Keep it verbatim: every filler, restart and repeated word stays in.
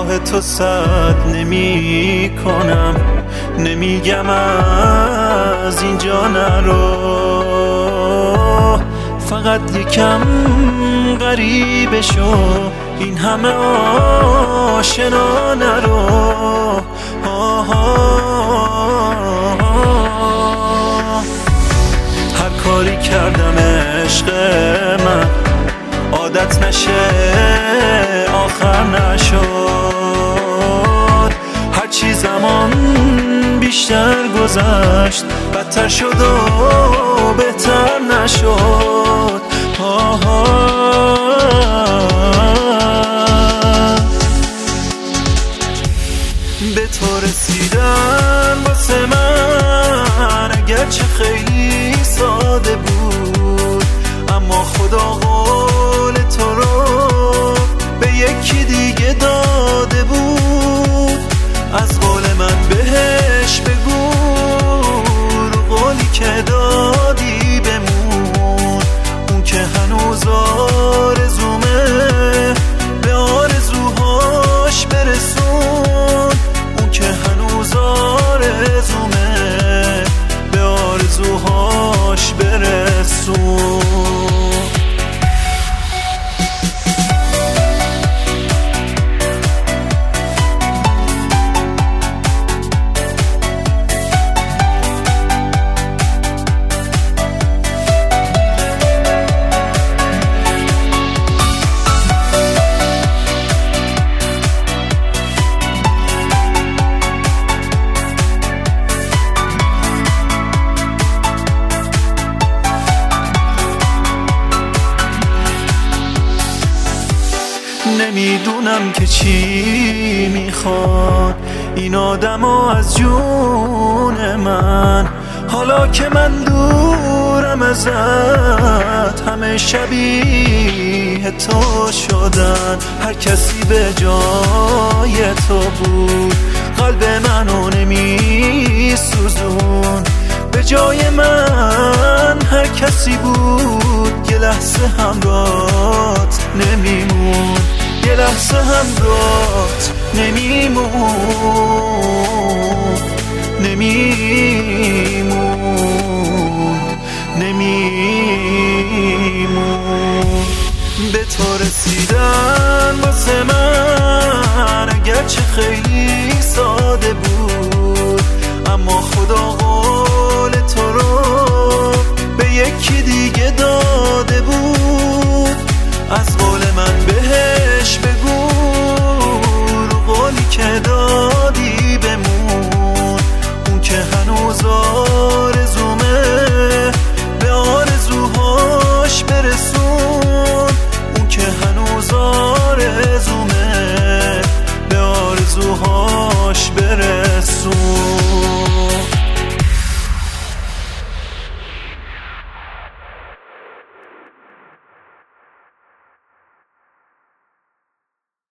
راه تو سد نمی کنم، نمیگم از اینجا نرو، فقط یکم غریبه شو، این همه آشنا نرو. آه آه آه. هر کاری کردم عشق من عادت نشه آخر نشد، هرچی زمان بیشتر گذشت بدتر شد و بهتر نشد. آه به تو رسیدن واسه من اگرچه خیلی ساده بود، اما خدا قول تو رو به یکی دیگه داده بود. از قول من بهش بگو رو قولی که دادی بمون، اون که هنوز آرزومه به آرزوهاش برسون، اون که هنوز آرزومه به آرزوهاش برسون. نمیدونم که چی میخواد این آدما از جون من، حالا که من دورم ازت همه شبیه تو شدن. هر کسی به جای تو بود قلب منو نمی سوزون، به جای من هر کسی بود یه لحظه همراهت نمیمون، یه لحظه همراهت نمیمون، نمیمون، نمیمون. به تو رسیدن واسه من اگرچه خیلی ساده بود،